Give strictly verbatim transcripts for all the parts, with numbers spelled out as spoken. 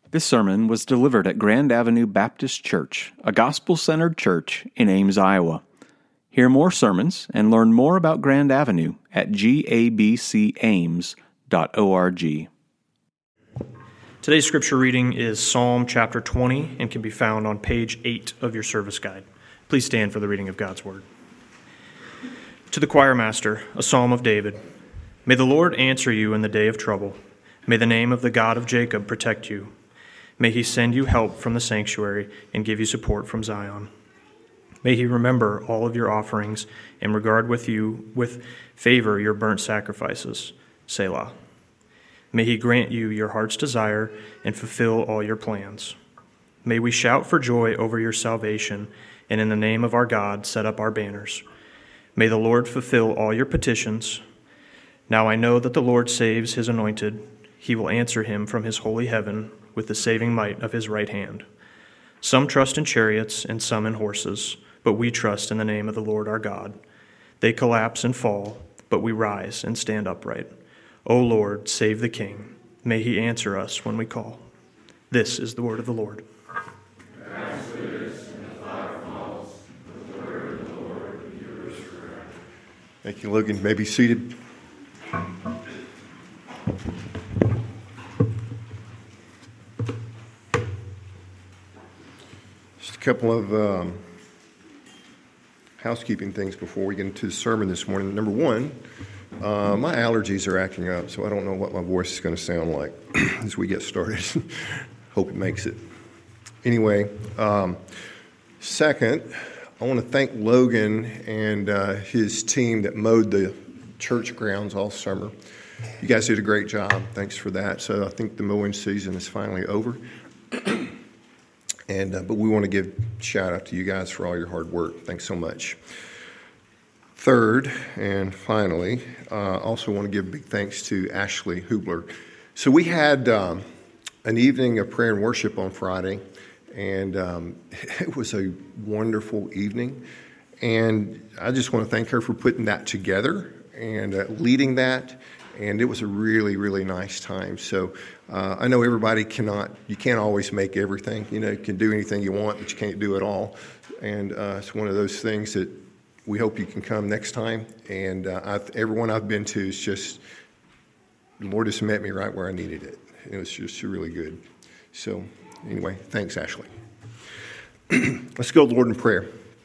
This sermon was delivered at Grand Avenue Baptist Church, a gospel-centered church in Ames, Iowa. Hear more sermons and learn more about Grand Avenue at gabc ames dot org. Today's scripture reading is Psalm chapter twenty and can be found on page eight of your service guide. Please stand for the reading of God's word. To the choir master, a psalm of David. May the Lord answer you in the day of trouble. May the name of the God of Jacob protect you. May he send you help from the sanctuary and give you support from Zion. May he remember all of your offerings and regard with you with favor your burnt sacrifices. Selah. May he grant you your heart's desire and fulfill all your plans. May we shout for joy over your salvation, and in the name of our God set up our banners. May the Lord fulfill all your petitions. Now I know that the Lord saves his anointed. He will answer him from his holy heaven with the saving might of his right hand. Some trust in chariots and some in horses, but we trust in the name of the Lord our God. They collapse and fall, but we rise and stand upright. O Lord, save the King. May he answer us when we call. This is the word of the Lord. Thank you, Logan. You may be seated. Just a couple of um, housekeeping things before we get into the sermon this morning. Number one, uh, my allergies are acting up, so I don't know what my voice is going to sound like as we get started. Hope it makes it. Anyway, um, second, I want to thank Logan and uh, his team that mowed the church grounds all summer. You guys did a great job. Thanks for that. So I think the mowing season is finally over. and uh, But we want to give a shout out to you guys for all your hard work. Thanks so much. Third, and finally, uh, also want to give big thanks to Ashley Hubler. So we had um, an evening of prayer and worship on Friday. And um, it was a wonderful evening. And I just want to thank her for putting that together and uh, leading that. And it was a really, really nice time. So uh, I know everybody cannot, you can't always make everything. You know, you can do anything you want, but you can't do it all. And uh, it's one of those things that we hope you can come next time. And uh, I've, everyone I've been to is just, the Lord has met me right where I needed it. It was just really good. So anyway, thanks, Ashley. Let's go to the Lord in prayer.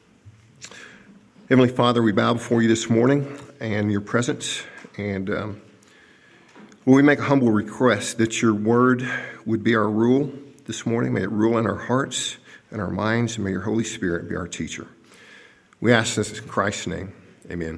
Heavenly Father, we bow before you this morning and your presence. And um, we make a humble request that your word would be our rule this morning. May it rule in our hearts and our minds, and may your Holy Spirit be our teacher. We ask this in Christ's name. Amen.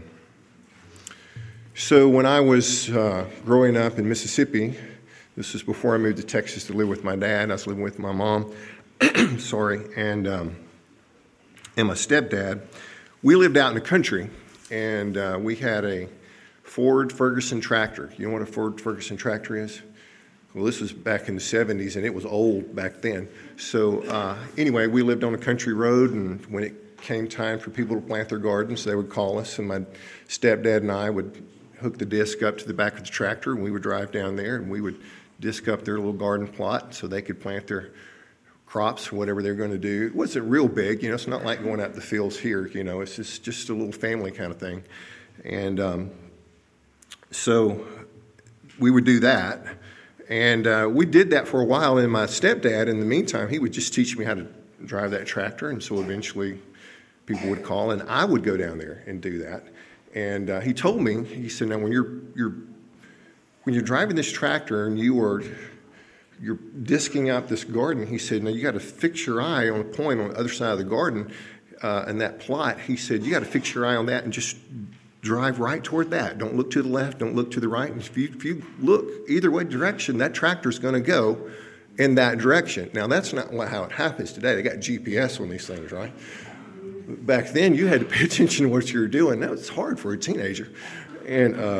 So when I was uh, growing up in Mississippi, this was before I moved to Texas to live with my dad. I was living with my mom, sorry, and um, and my stepdad. We lived out in the country, and uh, we had a Ford Ferguson tractor. You know what a Ford Ferguson tractor is? Well, this was back in the seventies, and it was old back then. So uh, anyway, we lived on a country road, and when it came time for people to plant their gardens, they would call us, and my stepdad and I would hook the disc up to the back of the tractor, and we would drive down there, and we would disc up their little garden plot so they could plant their crops, whatever they're going to do. It wasn't real big, you know, it's not like going out the fields here, you know, it's just, just a little family kind of thing. And um, so we would do that. And uh, we did that for a while, and my stepdad, in the meantime, he would just teach me how to drive that tractor, and so eventually people would call, and I would go down there and do that. And uh, he told me, he said, now when you're you're when you're driving this tractor and you are you're disking out this garden, he said, now you got to fix your eye on a point on the other side of the garden, uh, and that plot. He said, you got to fix your eye on that and just drive right toward that. Don't look to the left. Don't look to the right. And if you, if you look either way direction, that tractor's going to go in that direction. Now, that's not how it happens today. They got G P S on these things, right? Back then, you had to pay attention to what you were doing. Now, it's hard for a teenager. And uh,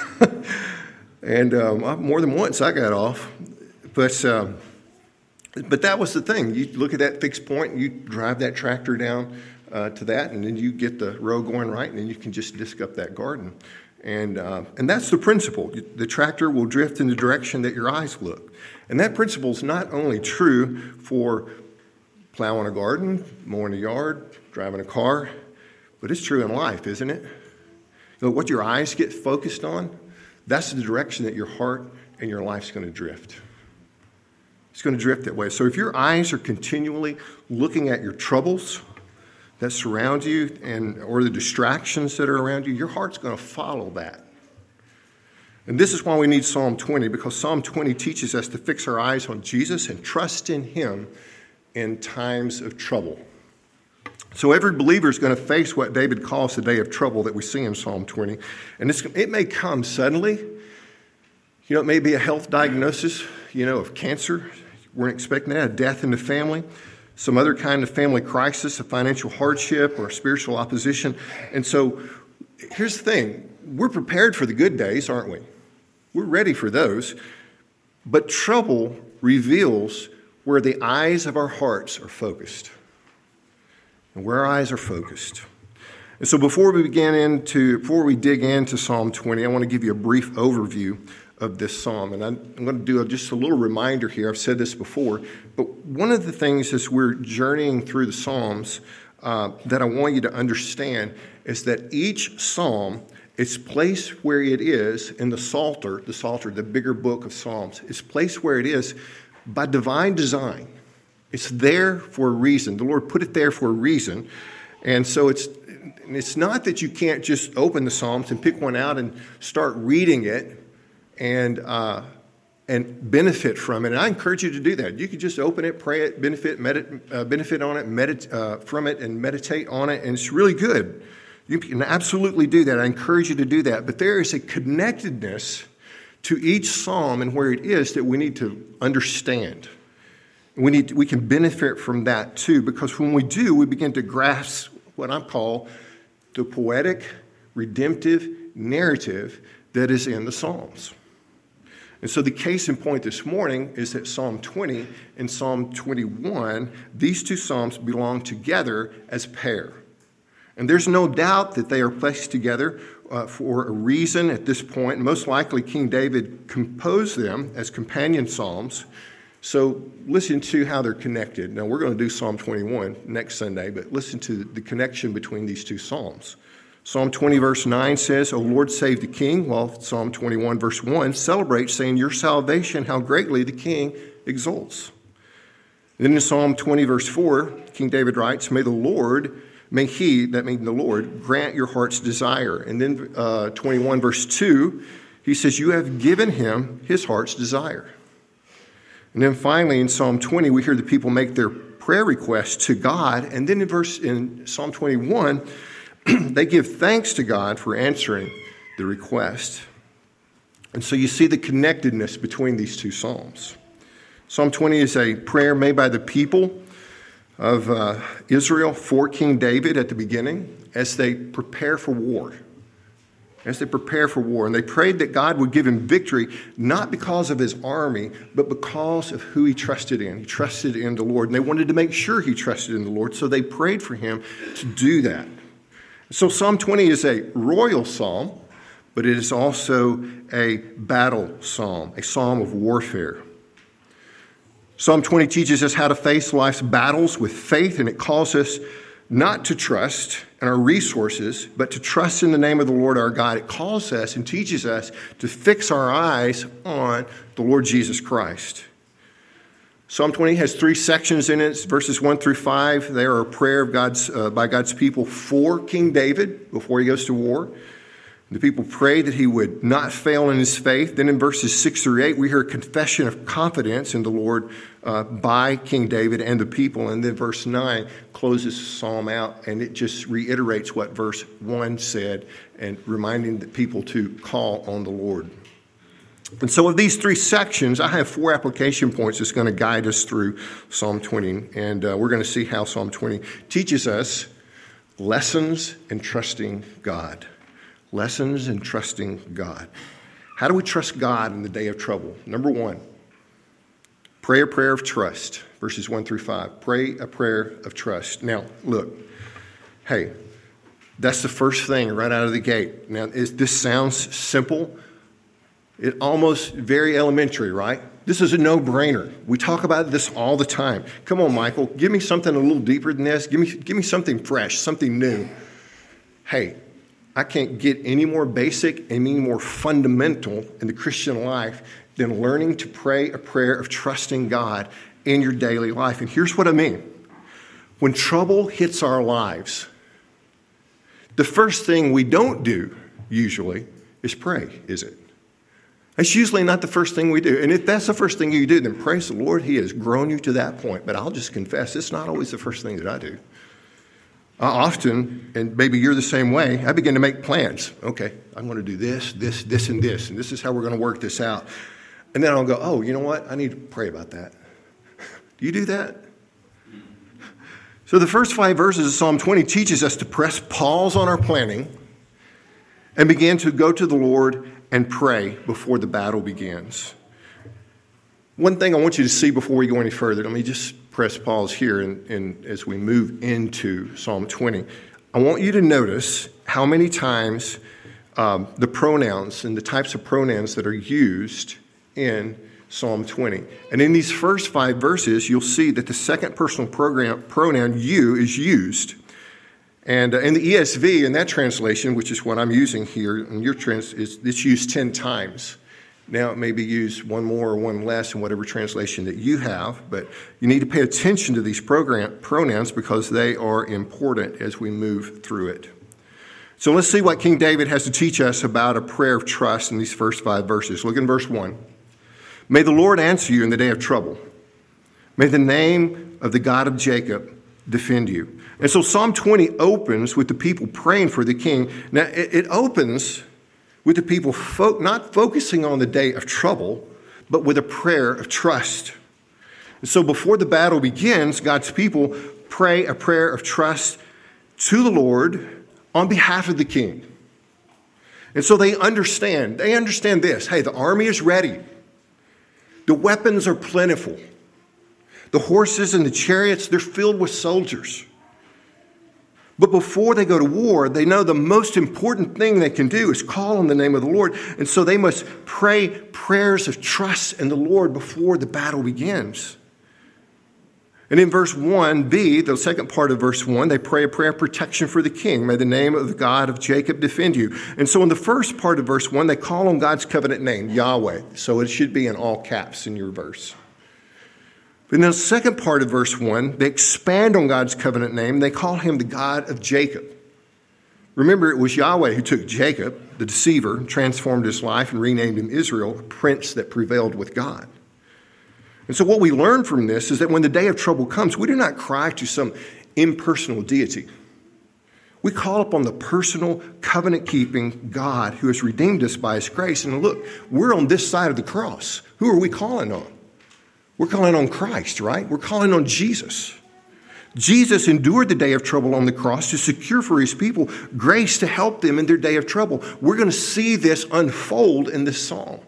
and um, more than once, I got off. But um, but that was the thing. You look at that fixed point, and you drive that tractor down uh, to that, and then you get the row going right, and then you can just disc up that garden. And, uh, and that's the principle. The tractor will drift in the direction that your eyes look. And that principle is not only true for plowing a garden, mowing a yard, driving a car, but it's true in life, isn't it? You know, what your eyes get focused on, that's the direction that your heart and your life's going to drift. It's going to drift that way. So if your eyes are continually looking at your troubles that surround you and or the distractions that are around you, your heart's going to follow that. And this is why we need Psalm twenty, because Psalm twenty teaches us to fix our eyes on Jesus and trust in him in times of trouble. So every believer is going to face what David calls the day of trouble that we see in Psalm twenty. And it's, it may come suddenly. You know, it may be a health diagnosis, you know, of cancer. We're expecting that, a death in the family, some other kind of family crisis, a financial hardship, or spiritual opposition. And so here's the thing. We're prepared for the good days, aren't we? We're ready for those. But trouble reveals where the eyes of our hearts are focused. And where our eyes are focused. And so before we begin into, before we dig into Psalm twenty, I want to give you a brief overview of this psalm. And I'm going to do just a little reminder here. I've said this before, but one of the things as we're journeying through the Psalms uh, that I want you to understand is that each psalm, its place where it is in the Psalter, the Psalter, the bigger book of Psalms, is placed where it is by divine design. It's there for a reason. The Lord put it there for a reason. And so it's it's not that you can't just open the Psalms and pick one out and start reading it and uh, and benefit from it. And I encourage you to do that. You can just open it, pray it, benefit, medit, uh, benefit on it, medit, uh, from it, and meditate on it. And it's really good. You can absolutely do that. I encourage you to do that. But there is a connectedness to each psalm and where it is that we need to understand. We need to, we can benefit from that too, because when we do, we begin to grasp what I call the poetic, redemptive narrative that is in the Psalms. And so the case in point this morning is that Psalm twenty and Psalm twenty-one, these two psalms belong together as pair. And there's no doubt that they are placed together uh, for a reason at this point. Most likely King David composed them as companion psalms. So listen to how they're connected. Now, we're going to do Psalm twenty-one next Sunday, but listen to the connection between these two psalms. Psalm twenty, verse nine says, O Lord, save the king, while Psalm twenty-one, verse one celebrates, saying, your salvation, how greatly the king exults. Then in Psalm twenty, verse four, King David writes, May the Lord, may he, that means the Lord, grant your heart's desire. And then uh, twenty-one, verse two, he says, you have given him his heart's desire. And then finally in Psalm twenty, we hear the people make their prayer requests to God. And then in verse in Psalm twenty-one, they give thanks to God for answering the request. And so you see the connectedness between these two psalms. Psalm twenty is a prayer made by the people of uh, Israel for King David at the beginning as they prepare for war. As they prepare for war. And they prayed that God would give him victory, not because of his army, but because of who he trusted in. He trusted in the Lord. And they wanted to make sure he trusted in the Lord, so they prayed for him to do that. So Psalm twenty is a royal psalm, but it is also a battle psalm, a psalm of warfare. Psalm twenty teaches us how to face life's battles with faith, and it calls us not to trust in our resources, but to trust in the name of the Lord our God. It calls us and teaches us to fix our eyes on the Lord Jesus Christ. Psalm twenty has three sections in it, verses one through five. They are a prayer of God's, uh, by God's people for King David before he goes to war. The people pray that he would not fail in his faith. Then in verses six through eight, we hear a confession of confidence in the Lord uh, by King David and the people. And then verse nine closes the psalm out, and it just reiterates what verse one said, and reminding the people to call on the Lord. And so of these three sections, I have four application points that's going to guide us through Psalm twenty. And uh, we're going to see how Psalm twenty teaches us lessons in trusting God. Lessons in trusting God. How do we trust God in the day of trouble? Number one, pray a prayer of trust. Verses one through five. Pray a prayer of trust. Now, look, hey, That's the first thing right out of the gate. Now, is, this sounds simple. It almost very elementary, right? This is a no-brainer. We talk about this all the time. Come on, Michael, give me something a little deeper than this. Give me, give me something fresh, something new. Hey, I can't get any more basic and any more fundamental in the Christian life than learning to pray a prayer of trusting God in your daily life. And here's what I mean. When trouble hits our lives, the first thing we don't do, usually, is pray, is it? That's usually not the first thing we do. And if that's the first thing you do, then praise the Lord, He has grown you to that point. But I'll just confess, it's not always the first thing that I do. I often, and maybe you're the same way, I begin to make plans. Okay, I'm going to do this, this, this, and this, and this is how we're going to work this out. And then I'll go, oh, you know what? I need to pray about that. Do you do that? So the first five verses of Psalm twenty teaches us to press pause on our planning and begin to go to the Lord and pray before the battle begins. One thing I want you to see before we go any further, let me just press pause here and, and as we move into Psalm twenty. I want you to notice how many times um, the pronouns and the types of pronouns that are used in Psalm twenty. And in these first five verses, you'll see that the second personal program, pronoun you is used. And uh, in the E S V, in that translation, which is what I'm using here, in your trans, is it's used ten times. Now it may be used one more or one less in whatever translation that you have, but you need to pay attention to these program, pronouns because they are important as we move through it. So let's see what King David has to teach us about a prayer of trust in these first five verses. Look in verse one. May the Lord answer you in the day of trouble. May the name of the God of Jacob defend you. And so Psalm twenty opens with the people praying for the king. Now, it, it opens with the people fo- not focusing on the day of trouble, but with a prayer of trust. And so before the battle begins, God's people pray a prayer of trust to the Lord on behalf of the king. And so they understand, they understand this. Hey, the army is ready. The weapons are plentiful. The horses and the chariots, they're filled with soldiers. But before they go to war, they know the most important thing they can do is call on the name of the Lord. And so they must pray prayers of trust in the Lord before the battle begins. And in verse one b, the second part of verse one, they pray a prayer of protection for the king. May the name of the God of Jacob defend you. And so in the first part of verse one, they call on God's covenant name, Yahweh. So it should be in all caps in your verse. But in the second part of verse one, they expand on God's covenant name. They call him the God of Jacob. Remember, it was Yahweh who took Jacob, the deceiver, transformed his life and renamed him Israel, a prince that prevailed with God. And so what we learn from this is that when the day of trouble comes, we do not cry to some impersonal deity. We call upon the personal, covenant-keeping God who has redeemed us by his grace. And look, we're on this side of the cross. Who are we calling on? We're calling on Christ, right? We're calling on Jesus. Jesus endured the day of trouble on the cross to secure for his people grace to help them in their day of trouble. We're going to see this unfold in this psalm.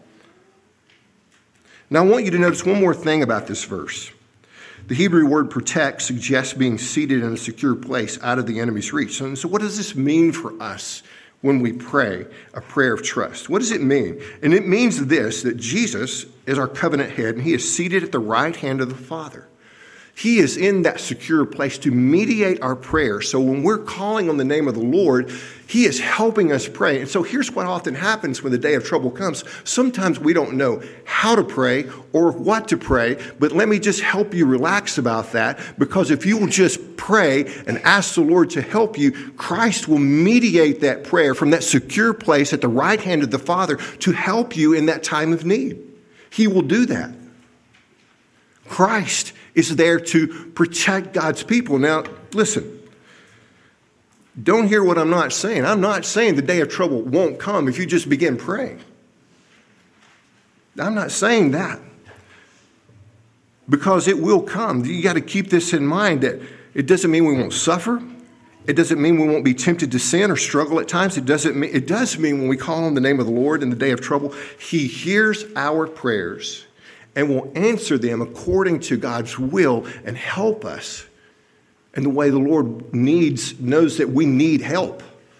Now, I want you to notice one more thing about this verse. The Hebrew word protect suggests being seated in a secure place out of the enemy's reach. And so what does this mean for us when we pray a prayer of trust? What does it mean? And it means this, that Jesus is our covenant head, and he is seated at the right hand of the Father. He is in that secure place to mediate our prayer. So when we're calling on the name of the Lord, he is helping us pray. And so here's what often happens when the day of trouble comes. Sometimes we don't know how to pray or what to pray, but let me just help you relax about that, because if you will just pray and ask the Lord to help you, Christ will mediate that prayer from that secure place at the right hand of the Father to help you in that time of need. He will do that. Christ is there to protect God's people. Now, listen, don't hear what I'm not saying. I'm not saying the day of trouble won't come if you just begin praying. I'm not saying that, because it will come. You got to keep this in mind, that it doesn't mean we won't suffer. It doesn't mean we won't be tempted to sin or struggle at times. It doesn't mean, it does mean when we call on the name of the Lord in the day of trouble, he hears our prayers and will answer them according to God's will and help us in the way the Lord needs, knows that we need help.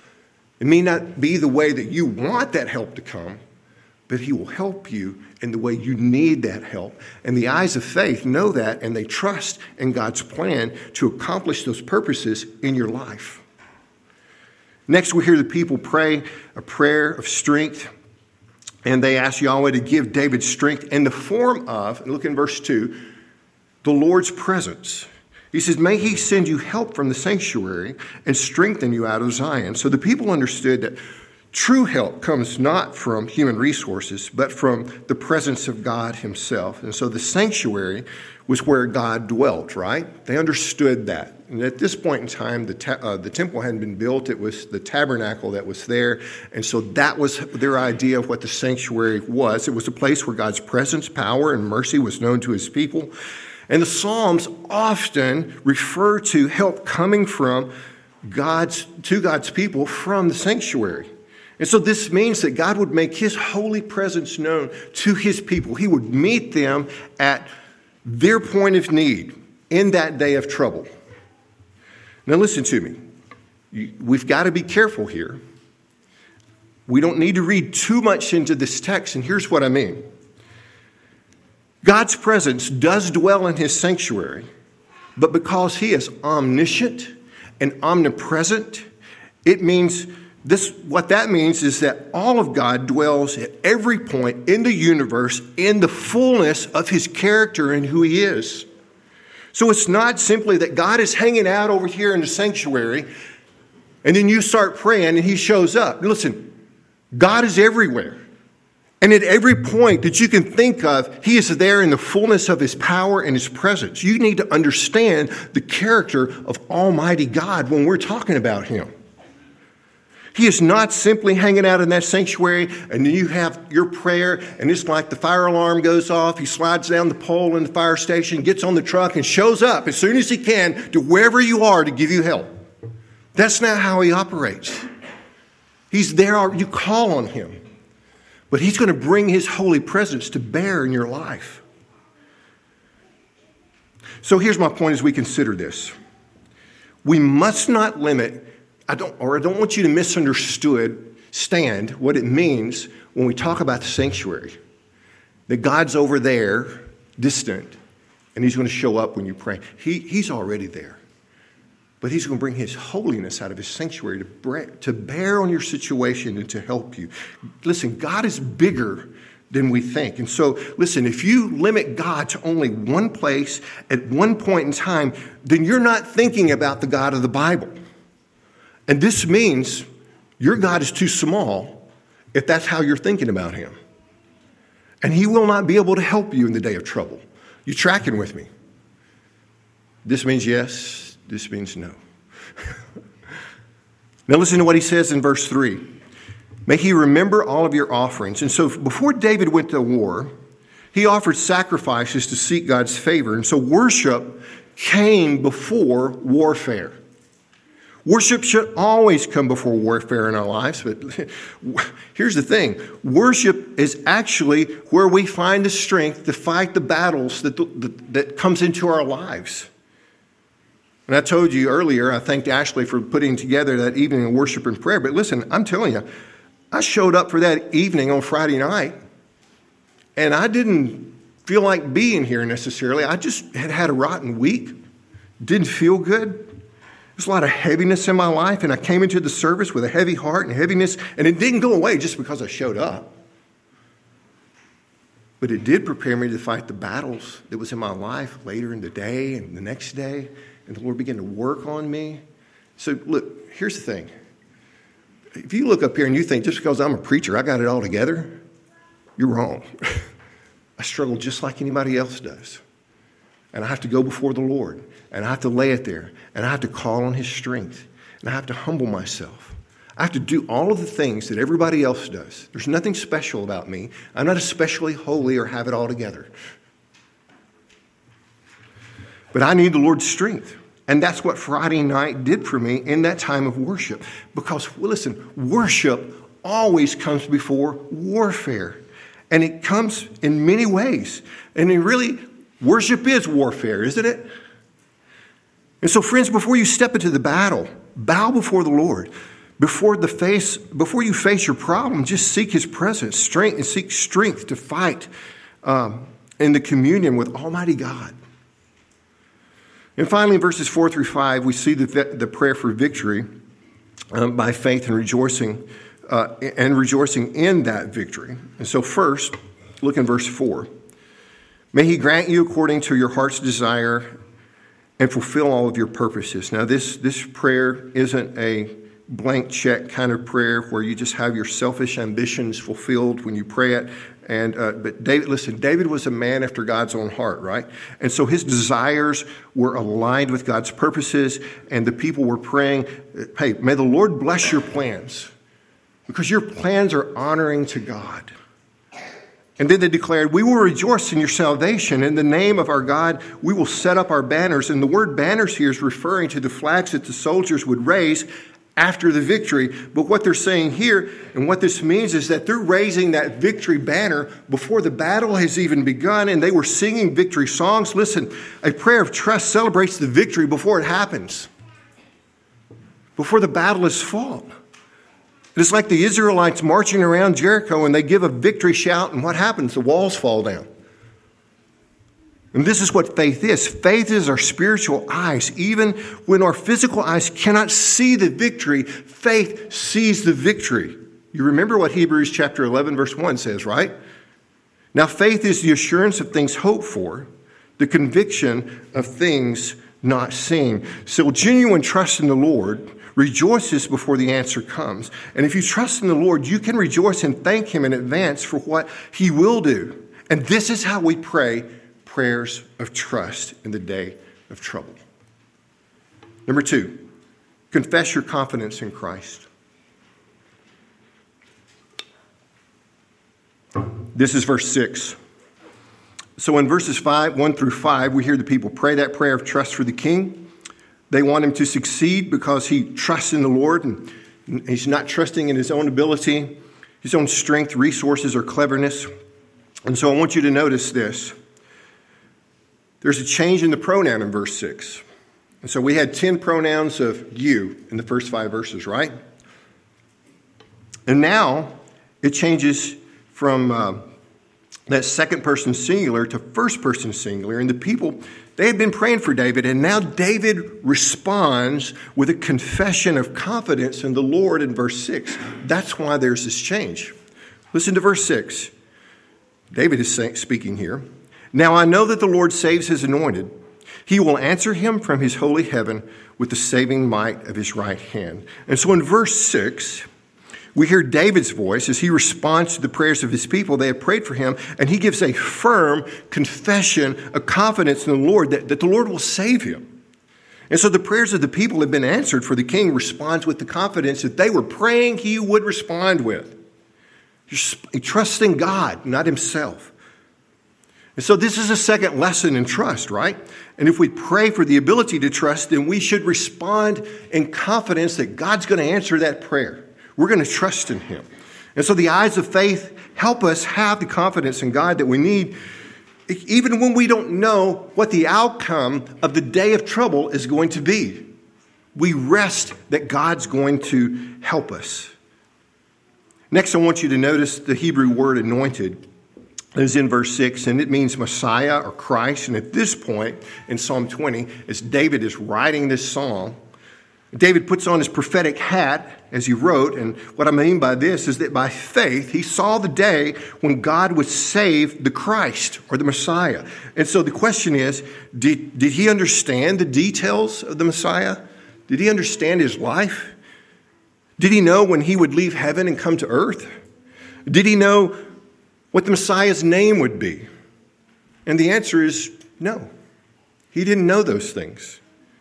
It may not be the way that you want that help to come, but he will help you in the way you need that help. And the eyes of faith know that, and they trust in God's plan to accomplish those purposes in your life. Next, we hear the people pray a prayer of strength, and they ask Yahweh to give David strength in the form of, and look in verse two, the Lord's presence. He says, may he send you help from the sanctuary and strengthen you out of Zion. So the people understood that true help comes not from human resources, but from the presence of God himself. And so the sanctuary was where God dwelt, right? They understood that. And at this point in time, the, ta- uh, the temple hadn't been built. It was the tabernacle that was there. And so that was their idea of what the sanctuary was. It was a place where God's presence, power, and mercy was known to his people. And the Psalms often refer to help coming from God's, to God's people from the sanctuary. And so this means that God would make his holy presence known to his people. He would meet them at their point of need in that day of trouble. Now listen to me. We've got to be careful here. We don't need to read too much into this text, and here's what I mean. God's presence does dwell in his sanctuary, but because he is omniscient and omnipresent, it means this, what that means is that all of God dwells at every point in the universe in the fullness of his character and who he is. So it's not simply that God is hanging out over here in the sanctuary and then you start praying and he shows up. Listen, God is everywhere. And at every point that you can think of, he is there in the fullness of his power and his presence. You need to understand the character of Almighty God when we're talking about him. He is not simply hanging out in that sanctuary and then you have your prayer and it's like the fire alarm goes off. He slides down the pole in the fire station, gets on the truck and shows up as soon as he can to wherever you are to give you help. That's not how he operates. He's there, you call on him. But he's going to bring his holy presence to bear in your life. So here's my point as we consider this. We must not limit, I don't, or I don't want you to misunderstood, stand what it means when we talk about the sanctuary. That God's over there, distant, and he's going to show up when you pray. He, he's already there. But he's going to bring his holiness out of his sanctuary to, bring, to bear on your situation and to help you. Listen, God is bigger than we think. And so, listen, if you limit God to only one place at one point in time, then you're not thinking about the God of the Bible. And this means your God is too small if that's how you're thinking about him. And he will not be able to help you in the day of trouble. You tracking with me? This means yes. This means no. Now listen to what he says in verse three. May he remember all of your offerings. And so before David went to war, he offered sacrifices to seek God's favor. And so worship came before warfare. Worship should always come before warfare in our lives. But here's the thing. Worship is actually where we find the strength to fight the battles that, that, that comes into our lives. And I told you earlier, I thanked Ashley for putting together that evening of worship and prayer. But listen, I'm telling you, I showed up for that evening on Friday night, and I didn't feel like being here necessarily. I just had had a rotten week, didn't feel good. There's a lot of heaviness in my life, and I came into the service with a heavy heart and heaviness, and it didn't go away just because I showed up. But it did prepare me to fight the battles that was in my life later in the day and the next day. And the Lord began to work on me. So look, here's the thing. If you look up here and you think just because I'm a preacher, I got it all together, you're wrong. I struggle just like anybody else does. And I have to go before the Lord. And I have to lay it there. And I have to call on his strength. And I have to humble myself. I have to do all of the things that everybody else does. There's nothing special about me. I'm not especially holy or have it all together. But I need the Lord's strength. And that's what Friday night did for me in that time of worship. Because, well, listen, worship always comes before warfare. And it comes in many ways. And it really, worship is warfare, isn't it? And so, friends, before you step into the battle, bow before the Lord. Before the face, before you face your problem, just seek his presence, strength, and seek strength to fight um, in the communion with Almighty God. And finally, in verses four through five, we see the, the prayer for victory um, by faith and rejoicing, uh, and rejoicing in that victory. And so first, look in verse four. May he grant you according to your heart's desire and fulfill all of your purposes. Now, this, this prayer isn't a blank check kind of prayer where you just have your selfish ambitions fulfilled when you pray it. And uh, but David, listen, David was a man after God's own heart, right? And so his desires were aligned with God's purposes, and the people were praying, hey, may the Lord bless your plans, because your plans are honoring to God. And then they declared, we will rejoice in your salvation. In the name of our God, we will set up our banners. And the word banners here is referring to the flags that the soldiers would raise after the victory. But what they're saying here, and what this means, is that they're raising that victory banner before the battle has even begun, and they were singing victory songs. Listen, a prayer of trust celebrates the victory before it happens, before the battle is fought. It's like the Israelites marching around Jericho, and they give a victory shout, and what happens? The walls fall down. And this is what faith is. Faith is our spiritual eyes. Even when our physical eyes cannot see the victory, faith sees the victory. You remember what Hebrews chapter eleven, verse one says, right? Now, faith is the assurance of things hoped for, the conviction of things not seen. So genuine trust in the Lord rejoices before the answer comes. And if you trust in the Lord, you can rejoice and thank him in advance for what he will do. And this is how we pray prayers of trust in the day of trouble. Number two, confess your confidence in Christ. This is verse six. So in verses five, one through five, we hear the people pray that prayer of trust for the king. They want him to succeed because he trusts in the Lord, and he's not trusting in his own ability, his own strength, resources, or cleverness. And so I want you to notice this. There's a change in the pronoun in verse six. And so we had ten pronouns of you in the first five verses, right? And now it changes from uh, that second person singular to first person singular. And the people, they had been praying for David, and now David responds with a confession of confidence in the Lord in verse six. That's why there's this change. Listen to verse six. David is saying, speaking here. Now I know that the Lord saves his anointed. He will answer him from his holy heaven with the saving might of his right hand. And so in verse six, we hear David's voice as he responds to the prayers of his people. They have prayed for him, and he gives a firm confession, a confidence in the Lord that, that the Lord will save him. And so the prayers of the people have been answered, for the king responds with the confidence that they were praying he would respond with. He trusts in God, not himself. And so this is a second lesson in trust, right? And if we pray for the ability to trust, then we should respond in confidence that God's going to answer that prayer. We're going to trust in him. And so the eyes of faith help us have the confidence in God that we need, even when we don't know what the outcome of the day of trouble is going to be. We rest that God's going to help us. Next, I want you to notice the Hebrew word anointed is in verse six, and it means Messiah or Christ. And at this point in Psalm twenty, as David is writing this song, David puts on his prophetic hat as he wrote. And what I mean by this is that by faith, he saw the day when God would save the Christ or the Messiah. And so the question is, did, did he understand the details of the Messiah? Did he understand his life? Did he know when he would leave heaven and come to earth? Did he know what the Messiah's name would be? And the answer is no. He didn't know those things.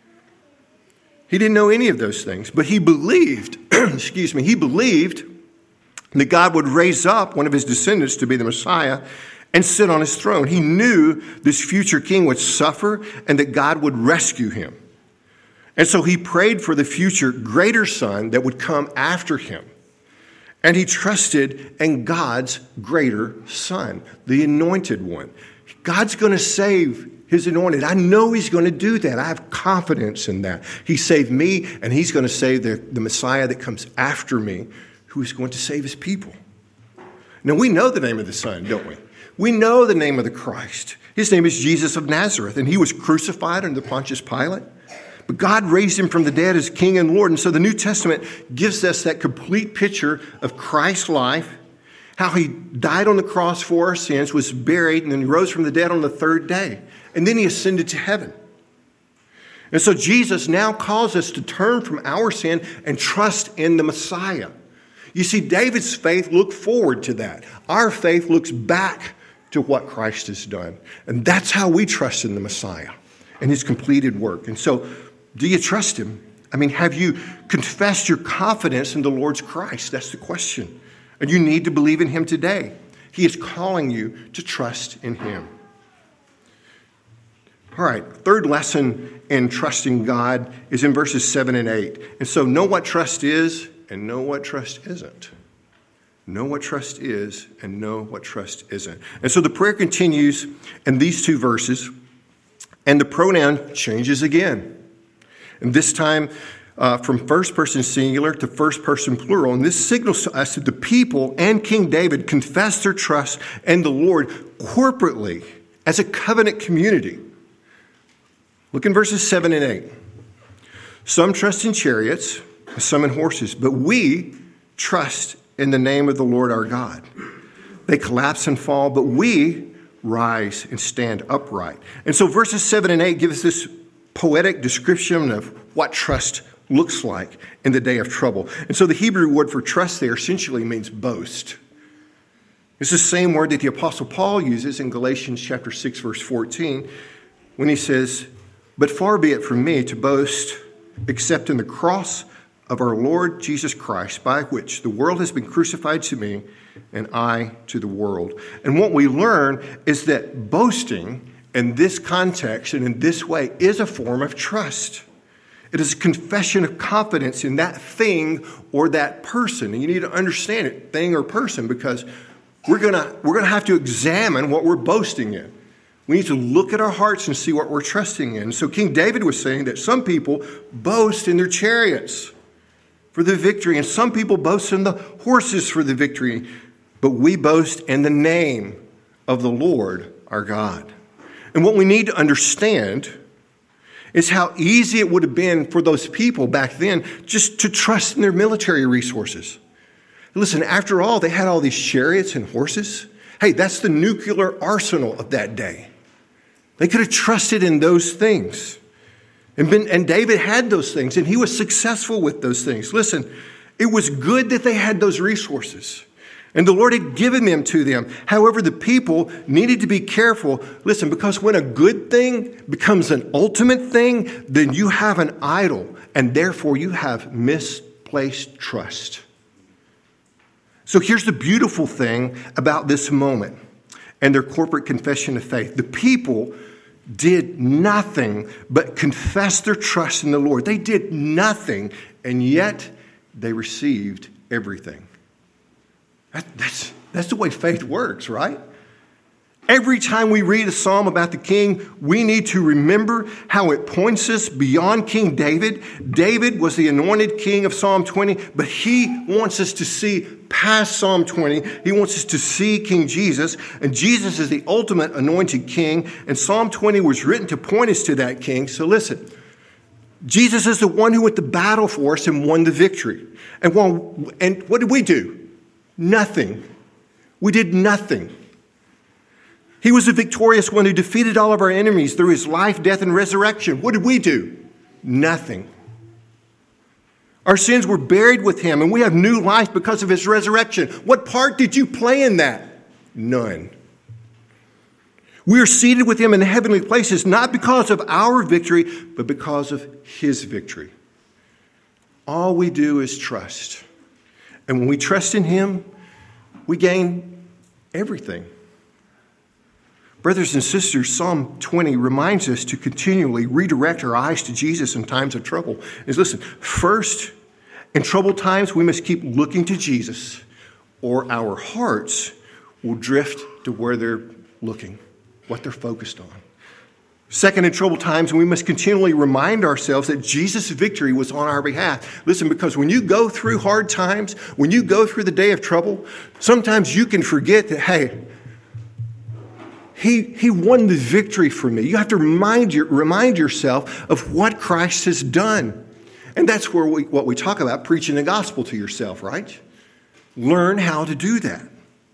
He didn't know any of those things, but he believed, excuse me, he believed that God would raise up one of his descendants to be the Messiah and sit on his throne. He knew this future king would suffer and that God would rescue him. And so he prayed for the future greater son that would come after him. And he trusted in God's greater son, the anointed one. God's going to save his anointed. I know he's going to do that. I have confidence in that. He saved me, and he's going to save the, the Messiah that comes after me, who is going to save his people. Now, we know the name of the Son, don't we? We know the name of the Christ. His name is Jesus of Nazareth, and he was crucified under Pontius Pilate. But God raised him from the dead as King and Lord. And so the New Testament gives us that complete picture of Christ's life, how he died on the cross for our sins, was buried, and then he rose from the dead on the third day. And then he ascended to heaven. And so Jesus now calls us to turn from our sin and trust in the Messiah. You see, David's faith looked forward to that. Our faith looks back to what Christ has done. And that's how we trust in the Messiah and his completed work. And so, do you trust him? I mean, have you confessed your confidence in the Lord's Christ? That's the question. And you need to believe in him today. He is calling you to trust in him. All right, third lesson in trusting God is in verses seven and eight. And so know what trust is and know what trust isn't. Know what trust is and know what trust isn't. And so the prayer continues in these two verses, and the pronoun changes again. And this time uh, from first person singular to first person plural. And this signals to us that the people and King David confessed their trust in the Lord corporately as a covenant community. Look in verses seven and eight. Some trust in chariots, some in horses, but we trust in the name of the Lord our God. They collapse and fall, but we rise and stand upright. And so verses seven and eight give us this poetic description of what trust looks like in the day of trouble. And so the Hebrew word for trust there essentially means boast. It's the same word that the Apostle Paul uses in Galatians chapter six, verse fourteen, when he says, "But far be it from me to boast except in the cross of our Lord Jesus Christ, by which the world has been crucified to me and I to the world." And what we learn is that boasting in this context and in this way is a form of trust. It is a confession of confidence in that thing or that person. And you need to understand it, thing or person, because we're gonna we're gonna have to examine what we're boasting in. We need to look at our hearts and see what we're trusting in. So King David was saying that some people boast in their chariots for the victory, and some people boast in the horses for the victory, but we boast in the name of the Lord our God. And what we need to understand is how easy it would have been for those people back then just to trust in their military resources. Listen, after all, they had all these chariots and horses. Hey, that's the nuclear arsenal of that day. They could have trusted in those things. And, been, and David had those things, and he was successful with those things. Listen, it was good that they had those resources, and the Lord had given them to them. However, the people needed to be careful. Listen, because when a good thing becomes an ultimate thing, then you have an idol, and therefore you have misplaced trust. So here's the beautiful thing about this moment and their corporate confession of faith. The people did nothing but confess their trust in the Lord. They did nothing, and yet they received everything. That, that's, that's the way faith works, right? Every time we read a psalm about the king, we need to remember how it points us beyond King David. David was the anointed king of Psalm twenty, but he wants us to see past Psalm twenty. He wants us to see King Jesus, and Jesus is the ultimate anointed king, and Psalm twenty was written to point us to that king. So listen, Jesus is the one who went to battle for us and won the victory. And, while, and what did we do? Nothing. We did nothing. He was the victorious one who defeated all of our enemies through his life, death, and resurrection. What did we do? Nothing. Our sins were buried with him, and we have new life because of his resurrection. What part did you play in that? None. We are seated with him in the heavenly places, not because of our victory, but because of his victory. All we do is trust. And when we trust in him, we gain everything. Brothers and sisters, Psalm twenty reminds us to continually redirect our eyes to Jesus in times of trouble. Is listen, first, in troubled times, we must keep looking to Jesus, or our hearts will drift to where they're looking, what they're focused on. Second, in troubled times, we must continually remind ourselves that Jesus' victory was on our behalf. Listen, because when you go through hard times, when you go through the day of trouble, sometimes you can forget that, hey, he, he won the victory for me. You have to remind, your, remind yourself of what Christ has done. And that's where we, what we talk about, preaching the gospel to yourself, right? Learn how to do that.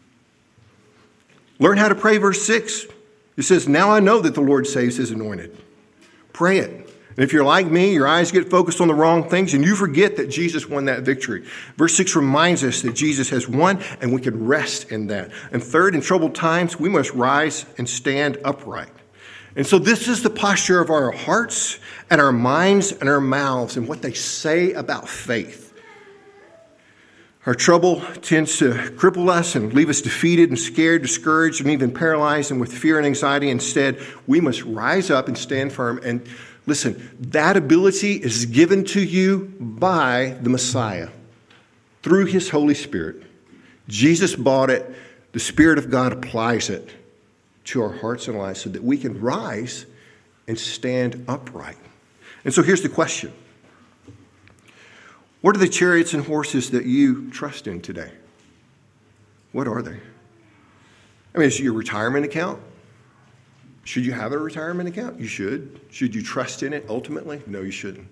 Learn how to pray, verse six. It says, now I know that the Lord saves his anointed. Pray it. And if you're like me, your eyes get focused on the wrong things and you forget that Jesus won that victory. Verse six reminds us that Jesus has won and we can rest in that. And third, in troubled times, we must rise and stand upright. And so this is the posture of our hearts and our minds and our mouths and what they say about faith. Our trouble tends to cripple us and leave us defeated and scared, discouraged, and even paralyzed and with fear and anxiety. Instead, we must rise up and stand firm. And listen, that ability is given to you by the Messiah through his Holy Spirit. Jesus bought it. The Spirit of God applies it to our hearts and lives so that we can rise and stand upright. And so here's the question. What are the chariots and horses that you trust in today? What are they? I mean, is it your retirement account? Should you have a retirement account? You should. Should you trust in it ultimately? No, you shouldn't.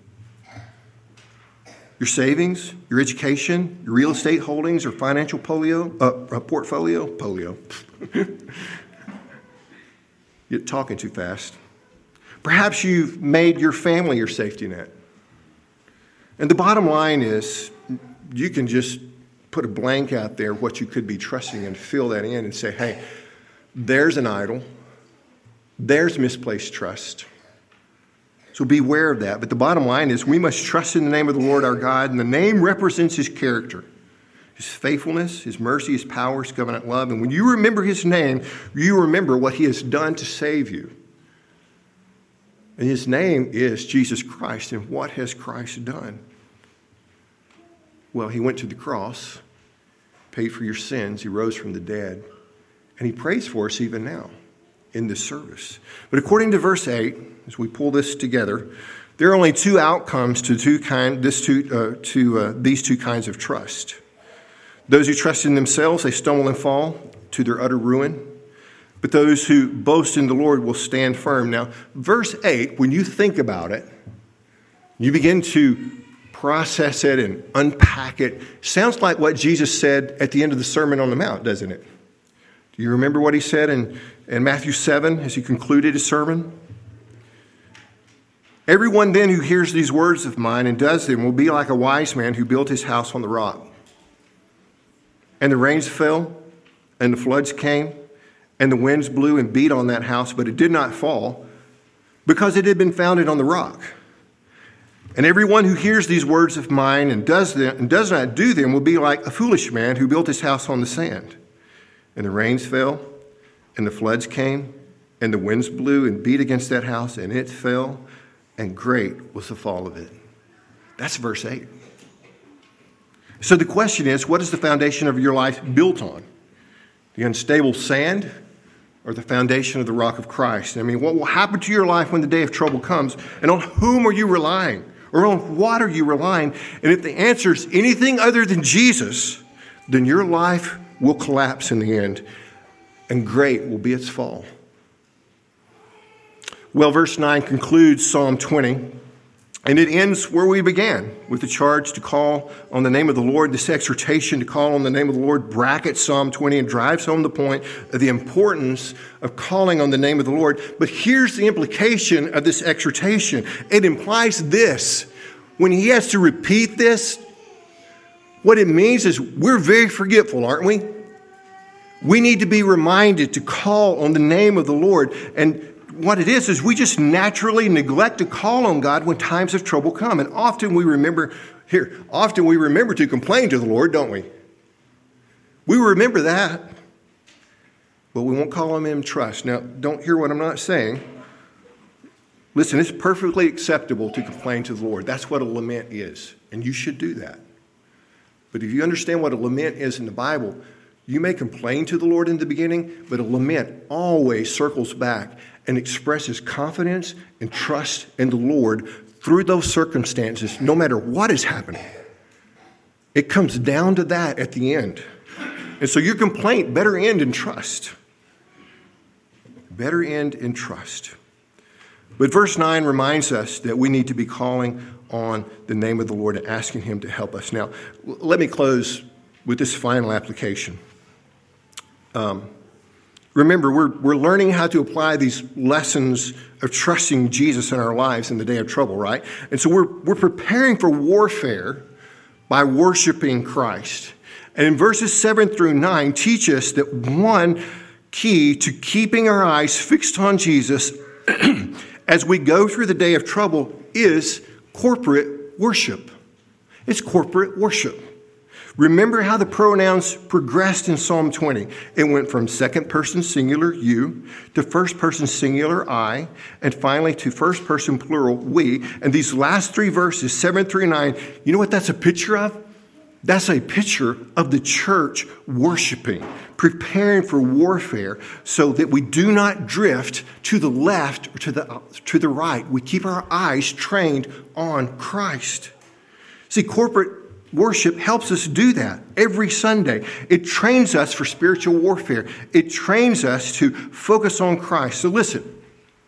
Your savings, your education, your real estate holdings, or financial polio, uh, portfolio? Polio. You're talking too fast. Perhaps you've made your family your safety net. And the bottom line is, you can just put a blank out there what you could be trusting and fill that in and say, hey, there's an idol. There's misplaced trust. So beware of that. But the bottom line is we must trust in the name of the Lord our God, and the name represents his character, his faithfulness, his mercy, his power, his covenant love. And when you remember his name, you remember what he has done to save you. And his name is Jesus Christ. And what has Christ done? Well, he went to the cross, paid for your sins, he rose from the dead, and he prays for us even now in this service. But according to verse eight, as we pull this together, there are only two outcomes to two kind, this two, uh, to uh, these two kinds of trust. Those who trust in themselves, they stumble and fall to their utter ruin. But those who boast in the Lord will stand firm. Now, verse eight, when you think about it, you begin to process it and unpack it. Sounds like what Jesus said at the end of the Sermon on the Mount, doesn't it? Do you remember what he said in, in Matthew seven as he concluded his sermon? Everyone then who hears these words of mine and does them will be like a wise man who built his house on the rock. And the rains fell, and the floods came, and the winds blew and beat on that house, but it did not fall, because it had been founded on the rock. And everyone who hears these words of mine and does them and does not do them will be like a foolish man who built his house on the sand. And the rains fell, and the floods came, and the winds blew and beat against that house, and it fell, and great was the fall of it. That's verse eight. So the question is, what is the foundation of your life built on? The unstable sand or the foundation of the rock of Christ? I mean, what will happen to your life when the day of trouble comes? And on whom are you relying? Or on what are you relying? And if the answer is anything other than Jesus, then your life will collapse in the end, and great will be its fall. Well, verse nine concludes Psalm twenty, and it ends where we began, with the charge to call on the name of the Lord. This exhortation to call on the name of the Lord brackets Psalm twenty and drives home the point of the importance of calling on the name of the Lord. But here's the implication of this exhortation. It implies this. When he has to repeat this, what it means is we're very forgetful, aren't we? We need to be reminded to call on the name of the Lord. And what it is, is we just naturally neglect to call on God when times of trouble come. And often we remember, here, often we remember to complain to the Lord, don't we? We remember that, but we won't call on him in trust. Now, don't hear what I'm not saying. Listen, it's perfectly acceptable to complain to the Lord. That's what a lament is, and you should do that. But if you understand what a lament is in the Bible, You may complain to the Lord in the beginning, but a lament always circles back and expresses confidence and trust in the Lord through those circumstances, no matter what is happening. It comes down to that at the end. And so your complaint better end in trust. Better end in trust. But verse nine reminds us that we need to be calling on the name of the Lord and asking him to help us. Now, let me close with this final application. Um, remember, we're, we're learning how to apply these lessons of trusting Jesus in our lives in the day of trouble, right? And so we're, we're preparing for warfare by worshiping Christ. And in verses seven through nine teach us that one key to keeping our eyes fixed on Jesus as we go through the day of trouble is corporate worship. It's corporate worship. Remember how the pronouns progressed in Psalm twenty. It went from second person singular, you, to first person singular, I, and finally to first person plural, we. And these last three verses, seven through nine, you know what that's a picture of? That's a picture of the church worshiping, preparing for warfare so that we do not drift to the left or to the, to the right. We keep our eyes trained on Christ. See, corporate worship helps us do that every Sunday. It trains us for spiritual warfare. It trains us to focus on Christ. So listen,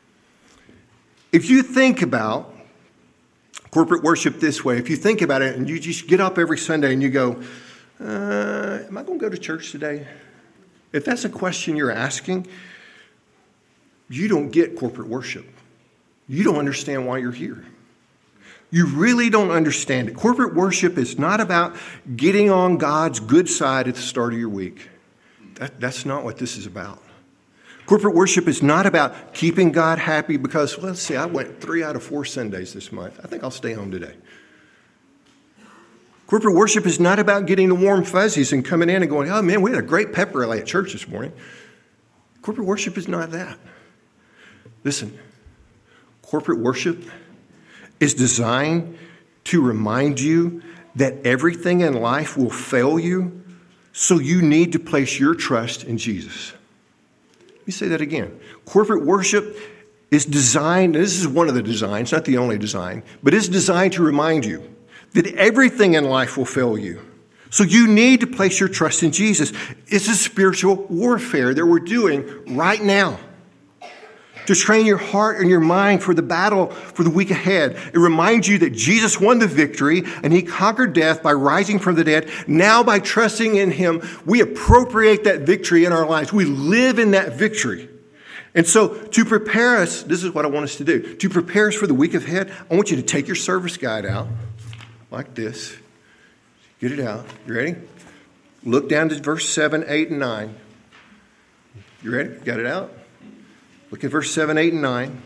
if you think about corporate worship this way, if you think about it and you just get up every Sunday and you go, uh, am I going to go to church today? If that's a question you're asking, you don't get corporate worship. You don't understand why you're here. You really don't understand it. Corporate worship is not about getting on God's good side at the start of your week. That, that's not what this is about. Corporate worship is not about keeping God happy because, well, let's see, I went three out of four Sundays this month. I think I'll stay home today. Corporate worship is not about getting the warm fuzzies and coming in and going, oh, man, we had a great pep rally at church this morning. Corporate worship is not that. Listen, corporate worship is designed to remind you that everything in life will fail you, so you need to place your trust in Jesus. Let me say that again. Corporate worship is designed, and this is one of the designs, not the only design, but it's designed to remind you that everything in life will fail you. So you need to place your trust in Jesus. It's a spiritual warfare that we're doing right now to train your heart and your mind for the battle for the week ahead. It reminds you that Jesus won the victory and he conquered death by rising from the dead. Now by trusting in him, we appropriate that victory in our lives. We live in that victory. And so to prepare us, this is what I want us to do. To prepare us for the week ahead, I want you to take your service guide out like this. Get it out. You ready? Look down to verse seven, eight, and nine. You ready? Got it out? Look at verse seven, eight, and nine.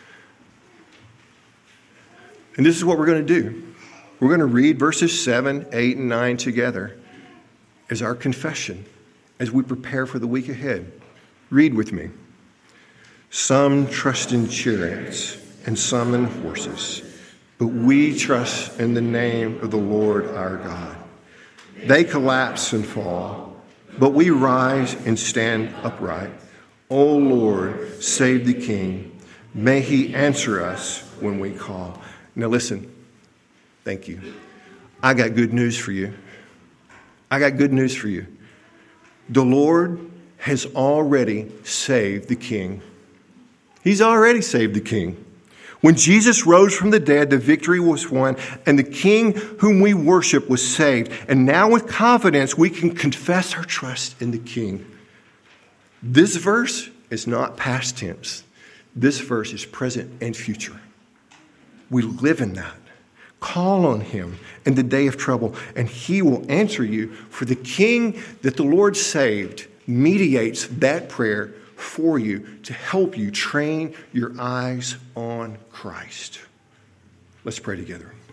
And this is what we're going to do. We're going to read verses seven, eight, and nine together as our confession as we prepare for the week ahead. Read with me. Some trust in chariots and some in horses, but we trust in the name of the Lord our God. They collapse and fall, but we rise and stand upright. O Lord, save the King. May he answer us when we call. Now listen, thank you. I got good news for you. I got good news for you. The Lord has already saved the King. He's already saved the King. When Jesus rose from the dead, the victory was won, and the King whom we worship was saved. And now with confidence, we can confess our trust in the King. This verse is not past tense. This verse is present and future. We live in that. Call on him in the day of trouble, and he will answer you. For the King that the Lord saved mediates that prayer for you to help you train your eyes on Christ. Let's pray together.